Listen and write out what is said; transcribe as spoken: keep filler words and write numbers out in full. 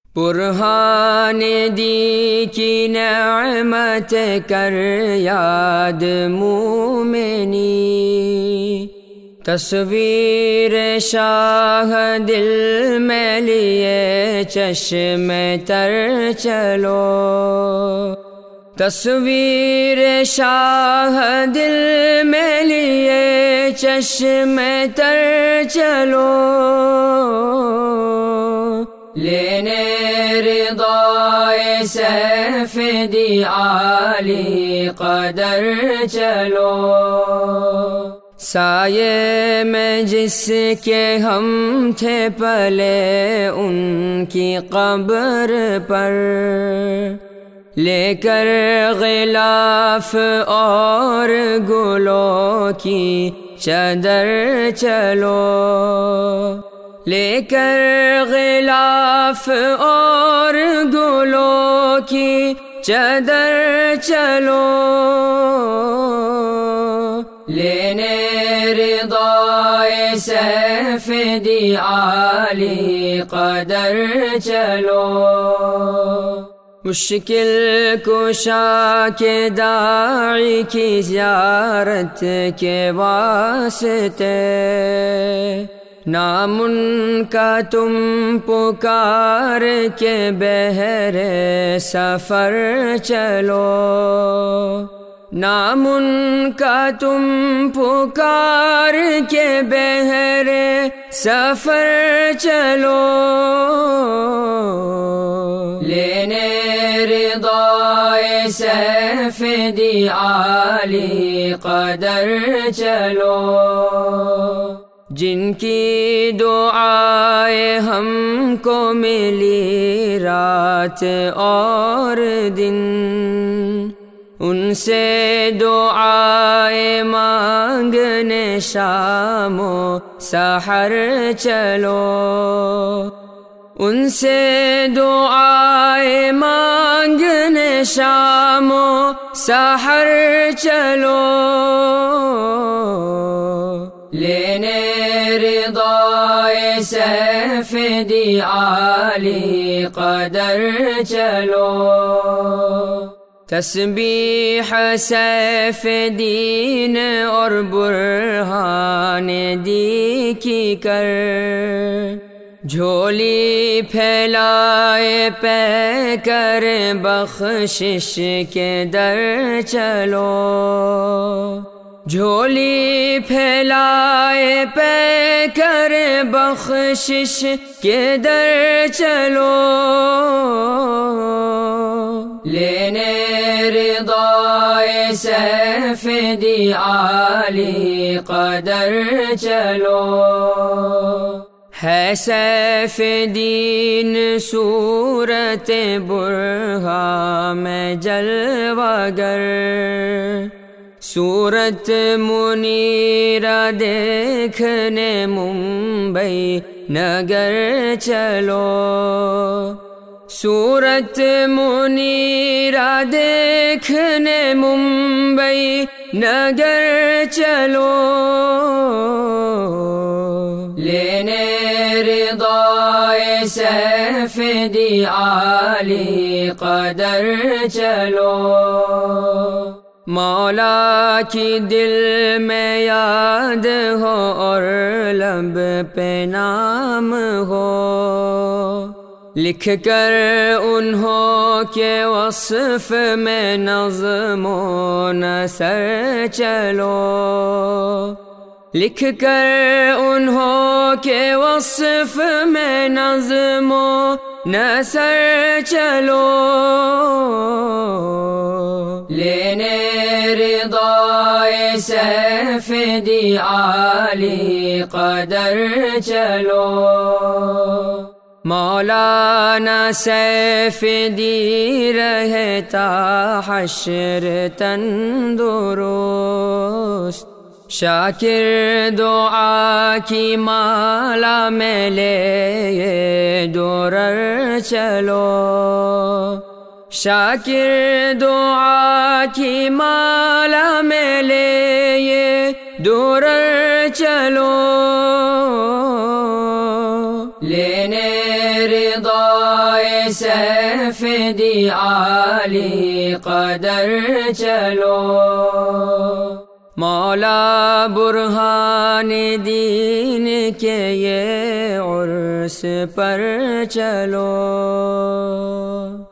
برہان دی کی نعمت کر یاد مومنی، تصویر شاہ دل میں لیے چشم تر چلو، تصویر شاہ دل میں لیے چشم تر چلو، لینے رضائے سیف دی عالی قدر چلو، سایے میں جس کے ہم تھے پلے ان کی قبر پر، لے کر غلاف اور گلوں کی چادر چلو، لے کر غلاف اور گلوں کی چادر چلو، لینے رضائے سیف دی عالی قدر چلو، مشکل کشا کے داعی کی زیارت کے واسطے، نام ان کا تم پکار کے بحر سفر چلو، نام ان کا تم پکار کے بحر سفر چلو، لینے رضائے سیف دی عالی قدر چلو، جن کی دعائیں ہم کو ملی رات اور دن، ان سے دعائیں مانگنے شام و سحر چلو، ان سے دعائیں مانگنے شام و سحر چلو، لینے رضائے سیف دی عالی قدر چلو، تسبیح سیف دین اور برہان دی کی کر، جھولی پھیلائے پے کر بخشش کے در چلو، جھولی پھیلائے پے کر بخشش کے در چلو، لینے رضائے سیف دی عالی قدر چلو، ہے سیف دین صورت برہا میں جلوہ گر، صورت منیرہ دیکھنے ممبئی نگر چلو، صورت منیرہ دیکھنے ممبئی نگر چلو، لینے رضائے سیف دی عالی قدر چلو، مولا کی دل میں یاد ہو اور لب پہ نام ہو، لکھ کر انہوں کے وصف میں نظم و نثر چلو، لکھ کر انہوں کے وصف میں نظم و نثر چلو، لینے رضائے سیف دی عالی قدر چلو، مولانا سیف دی رہتا حشر تندرست، شاکر دعا کی مالا میں لے دورر چلو، شاکر دعا کی مالا میں لے دورر چلو، لینے رضا سیف دی عالی قدر چلو، مولا برہان دین کے یہ عرس پر چلو۔